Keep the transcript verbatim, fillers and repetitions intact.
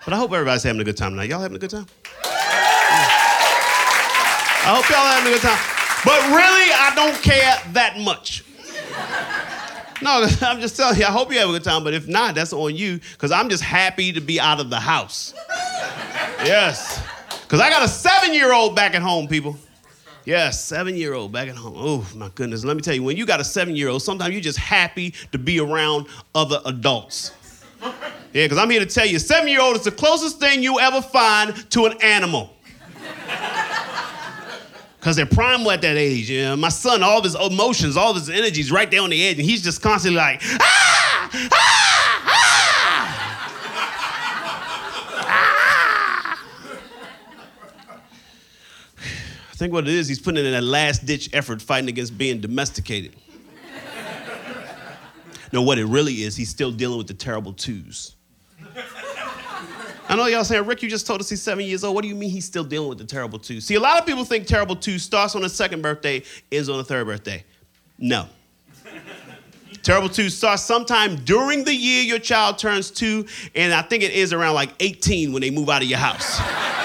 But I hope everybody's having a good time tonight. Y'all having a good time? I hope y'all having a good time. But really, I don't care that much. No, I'm just telling you, I hope you have a good time, but if not, that's on you, because I'm just happy to be out of the house. Yes. Because I got a seven-year-old back at home, people. Yes, seven-year-old back at home. Oh, my goodness. Let me tell you, when you got a seven-year-old, sometimes you're just happy to be around other adults. Yeah, because I'm here to tell you, a seven-year-old is the closest thing you ever find to an animal. Because they're primal at that age. You know? My son, all of his emotions, all of his energies right there on the edge, and he's just constantly like, ah, ah, ah, ah. I think what it is, he's putting in that last-ditch effort fighting against being domesticated. No, what it really is, he's still dealing with the terrible twos. I know y'all saying, Rick, you just told us he's seven years old. What do you mean he's still dealing with the terrible two? See, a lot of people think terrible two starts on the second birthday, ends on the third birthday. No. Terrible two starts sometime during the year your child turns two, and I think it is around like eighteen when they move out of your house.